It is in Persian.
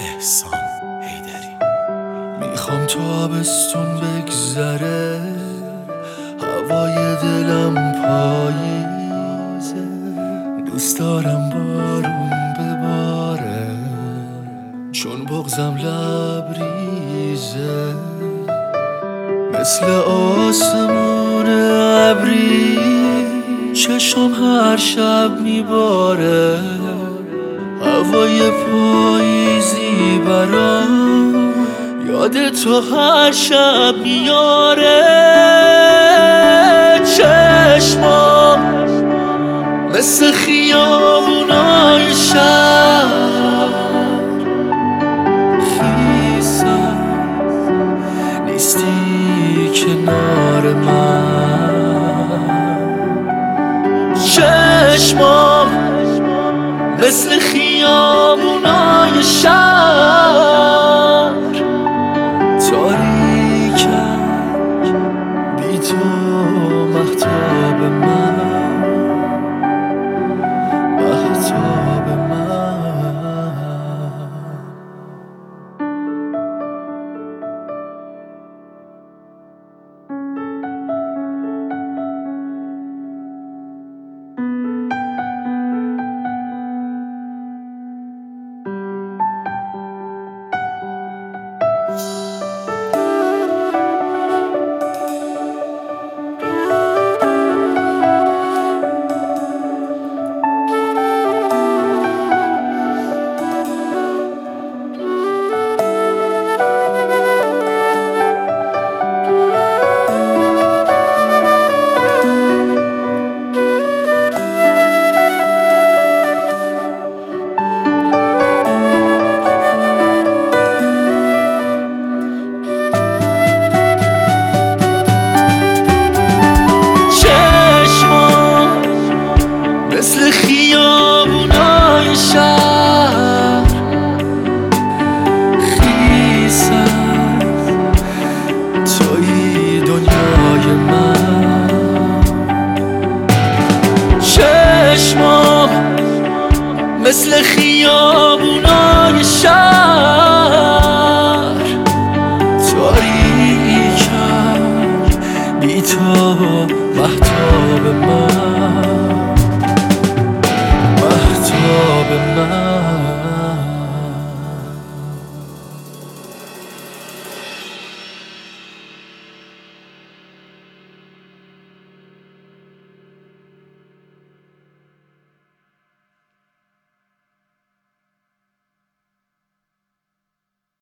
احسان حیدری. میخوام تابستون بگذره، هوای دلم پاییزه، دوست دارم بارون بباره چون بغضم لبریزه، مثل آسمون ابری چشم هر شب میباره، هوای پاییزی برام یاد تو هر شب میاره. چشمام مثل خیابونای شهر خیسم، نیستی کنار من. چشمام مثل خیابونای شهر تاریکم، بی تو مهتاب من، مهتاب من.